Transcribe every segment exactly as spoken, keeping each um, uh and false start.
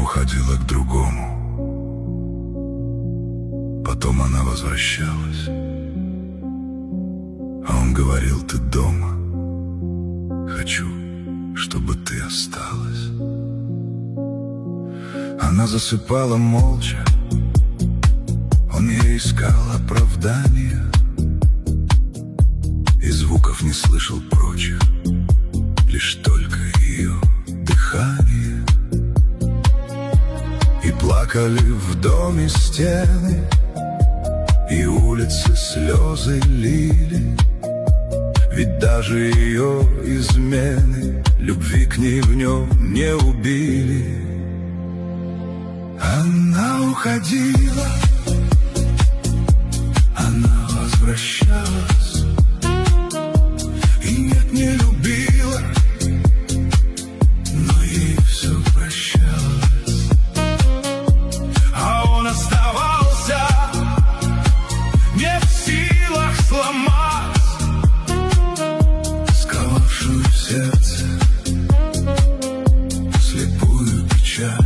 уходила к другому. Потом она возвращалась, а он говорил: ты дома, хочу, чтобы ты осталась. Она засыпала молча, он ей искал оправдания, и звуков не слышал прочих, лишь только ее дыхание. И плакали в доме стены, и улицы слезы лили, ведь даже ее измены любви к ней в нем не убили. Она уходила, она возвращалась, и нет, не любила, но ей все прощалось. А он оставался не в силах сломать сковавшую сердце слепую печаль.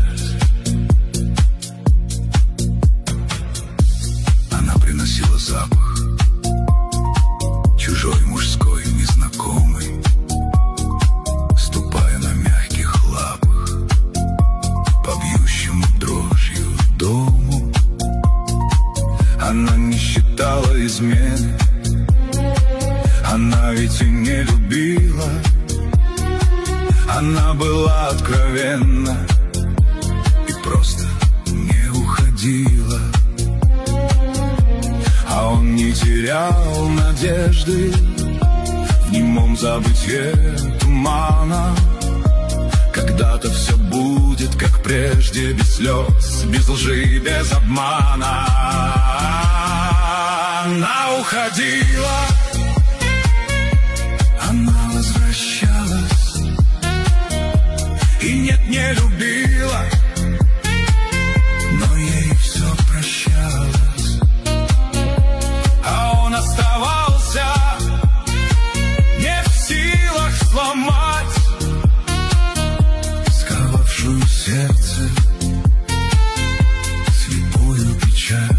Она приносила запах чужой, мужской, незнакомый, ступая на мягких лапах по бьющему дрожью дому. Она не считала измены, она ведь и не любила, она была откровенна и просто не уходила. А он не терял надежды в немом забытье тумана. Когда-то все будет, как прежде, без слез, без лжи, без обмана. Она уходила, она возвращалась, и нет, не любила, но ей все прощалось. А он оставался не в силах сломать сковавшую сердце слепую печать.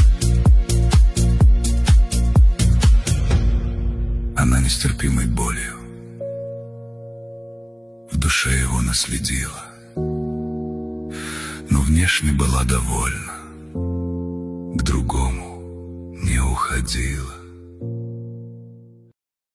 Она нестерпимой болью в душе его наследила, но внешне была довольна, к другому не уходила.